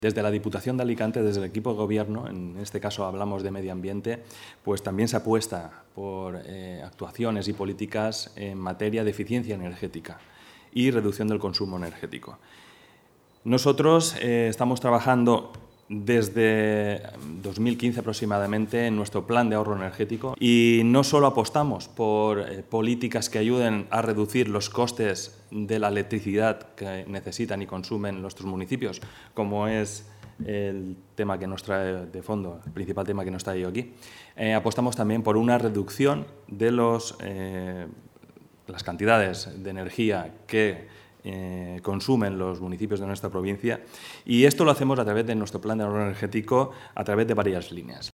Desde la Diputación de Alicante, desde el equipo de gobierno, en este caso hablamos de medio ambiente, pues también se apuesta por actuaciones y políticas en materia de eficiencia energética y reducción del consumo energético. Nosotros estamos trabajando desde 2015 aproximadamente en nuestro plan de ahorro energético y no solo apostamos por políticas que ayuden a reducir los costes de la electricidad que necesitan y consumen nuestros municipios, como es el tema que nos trae de fondo, el principal tema que nos trae aquí. Apostamos también por una reducción de las cantidades de energía que consumen los municipios de nuestra provincia, y esto lo hacemos a través de nuestro plan de ahorro energético a través de varias líneas.